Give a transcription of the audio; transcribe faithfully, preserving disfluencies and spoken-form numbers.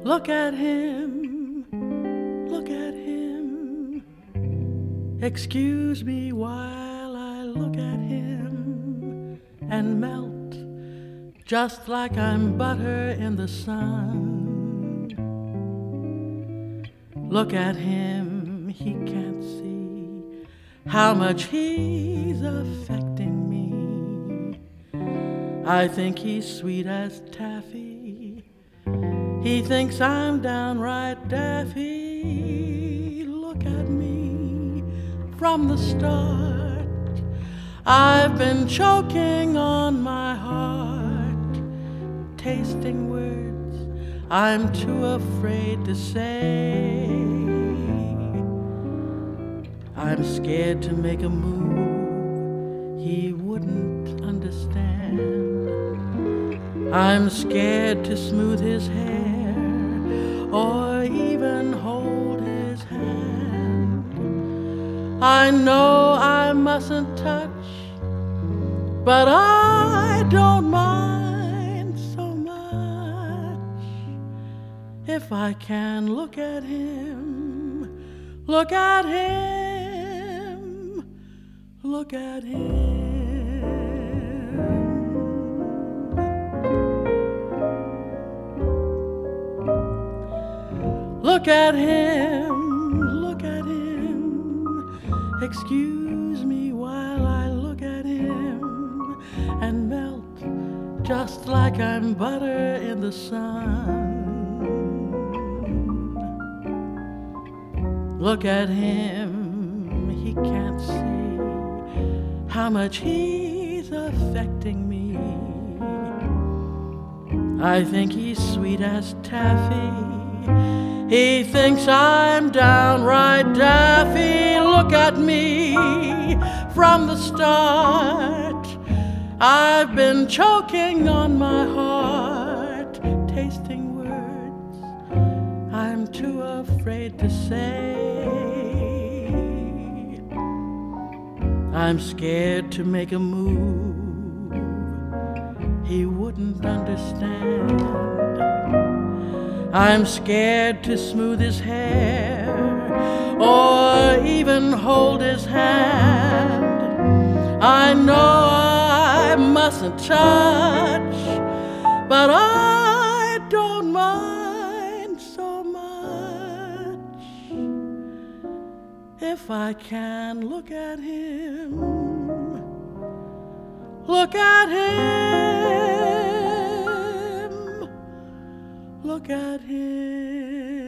Look at him, look at him. Excuse me while I look at him and melt, just like I'm butter in the sun. Look at him, he can't see how much he's affecting me. I think he's sweet as taffy. He thinks I'm downright daffy. Look at me from the start. I've been choking on my heart, tasting words I'm too afraid to say. I'm scared to make a move he wouldn't understand. I'm scared to smooth his hair or even hold his hand. I know I mustn't touch, but I don't mind so much if I can look at him, look at him, look at him. Look at him, look at him. Excuse me while I look at him and melt, just like I'm butter in the sun. Look at him, he can't see how much he's affecting me. I think he's sweet as taffy. He thinks I'm downright daffy. Look at me from the start. I've been choking on my heart, tasting words I'm too afraid to say. I'm scared to make a move he wouldn't understand. I'm scared to smooth his hair or even hold his hand. I know I mustn't touch, but I don't mind so much if I can look at him, look at him. Look at him.